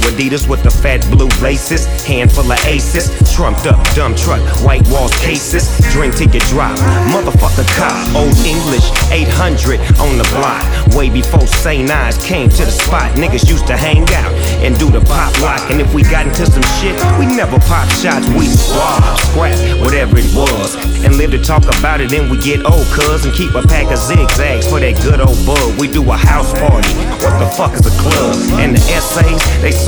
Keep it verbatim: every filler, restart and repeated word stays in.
Adidas with the fat blue laces. Handful of aces, trumped up dumb truck, white walls cases. Drink till you drop, motherfucker cop. Old English, eight hundred on the block. Way before Saint Ives came to the spot. Niggas used to hang out and do the pop lock. And if we got into some shit, we never pop shots. We swab, scrap, whatever it was, and live to talk about it. Then we get old, cuz, and keep a pack of zigzags for that good old bug. We do a house party. What the fuck is a club? And the essays, they so